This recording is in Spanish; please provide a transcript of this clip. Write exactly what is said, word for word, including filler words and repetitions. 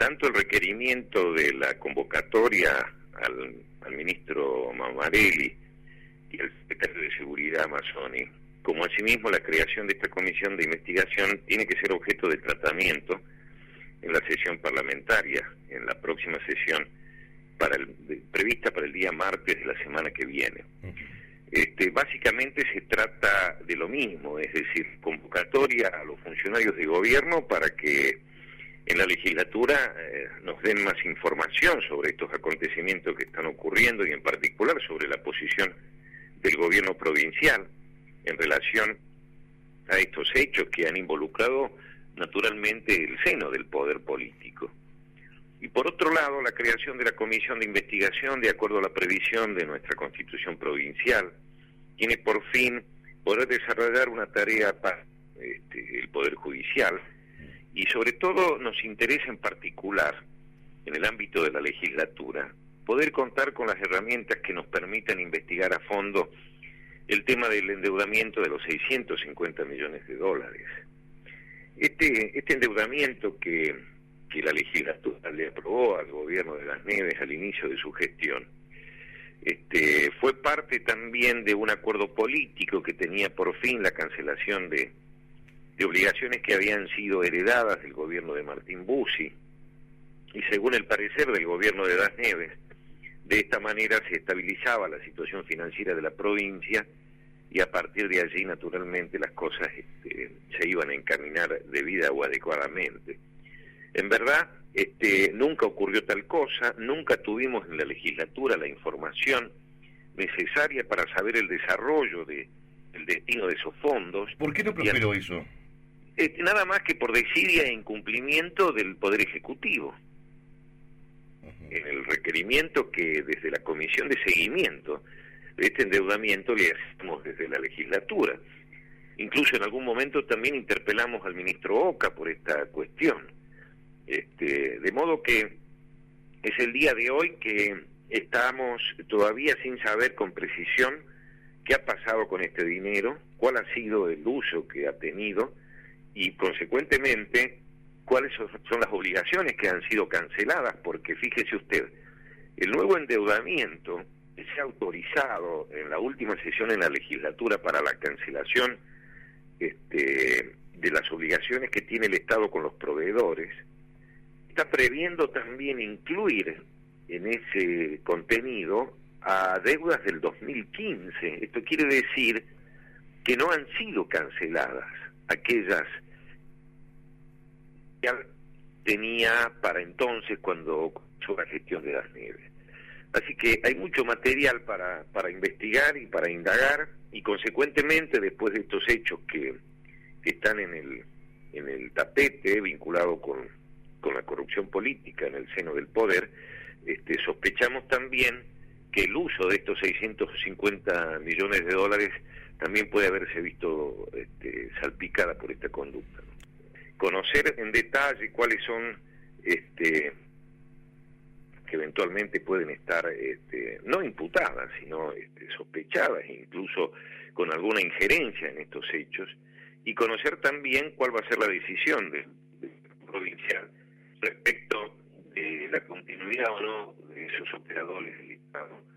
tanto el requerimiento de la convocatoria al, al ministro Mamarelli y al secretario de Seguridad Mazzoni, como asimismo la creación de esta comisión de investigación, tiene que ser objeto de tratamiento en la sesión parlamentaria, en la próxima sesión para el, prevista para el día martes de la semana que viene. Este, básicamente se trata de lo mismo, es decir, convocatoria a los funcionarios de gobierno para que en la legislatura eh, nos den más información sobre estos acontecimientos que están ocurriendo y en particular sobre la posición del gobierno provincial en relación a estos hechos que han involucrado naturalmente el seno del poder político. Y por otro lado, la creación de la comisión de investigación, de acuerdo a la previsión de nuestra Constitución provincial, tiene por fin poder desarrollar una tarea para este, el Poder Judicial, y sobre todo nos interesa en particular, en el ámbito de la legislatura, poder contar con las herramientas que nos permitan investigar a fondo el tema del endeudamiento de los seiscientos cincuenta millones de dólares. Este, este endeudamiento que, que la legislatura le aprobó al gobierno de Las Neves al inicio de su gestión, este, fue parte también de un acuerdo político que tenía por fin la cancelación de, de obligaciones que habían sido heredadas del gobierno de Martín Bussi, y según el parecer del gobierno de Las Neves, de esta manera se estabilizaba la situación financiera de la provincia y a partir de allí naturalmente las cosas este, se iban a encaminar debida o adecuadamente. En verdad, este, nunca ocurrió tal cosa, nunca tuvimos en la legislatura la información necesaria para saber el desarrollo de el destino de esos fondos. ¿Por qué no prosperó eso? Este, nada más que por desidia e incumplimiento del Poder Ejecutivo. Uh-huh. En el requerimiento que desde la Comisión de Seguimiento de este endeudamiento le hacemos desde la legislatura. Incluso en algún momento también interpelamos al ministro Oca por esta cuestión. Este, de modo que es el día de hoy que estamos todavía sin saber con precisión qué ha pasado con este dinero, cuál ha sido el uso que ha tenido y consecuentemente cuáles son, son las obligaciones que han sido canceladas, porque fíjese usted, el nuevo endeudamiento se ha autorizado en la última sesión en la legislatura para la cancelación este, de las obligaciones que tiene el Estado con los proveedores. Está previendo también incluir en ese contenido a deudas del dos mil quince. Esto quiere decir que no han sido canceladas aquellas que tenía para entonces cuando comenzó la gestión de Las Neves. Así que hay mucho material para, para investigar y para indagar, y consecuentemente después de estos hechos que, que están en el, en el tapete vinculado con, con la corrupción política en el seno del poder, este, sospechamos también que el uso de estos seiscientos cincuenta millones de dólares también puede haberse visto este, salpicada por esta conducta, ¿no? Conocer en detalle cuáles son este, que eventualmente pueden estar este, no imputadas, sino este, sospechadas, incluso con alguna injerencia en estos hechos, y conocer también cuál va a ser la decisión del de provincial respecto de la continuidad o no de esos operadores del Estado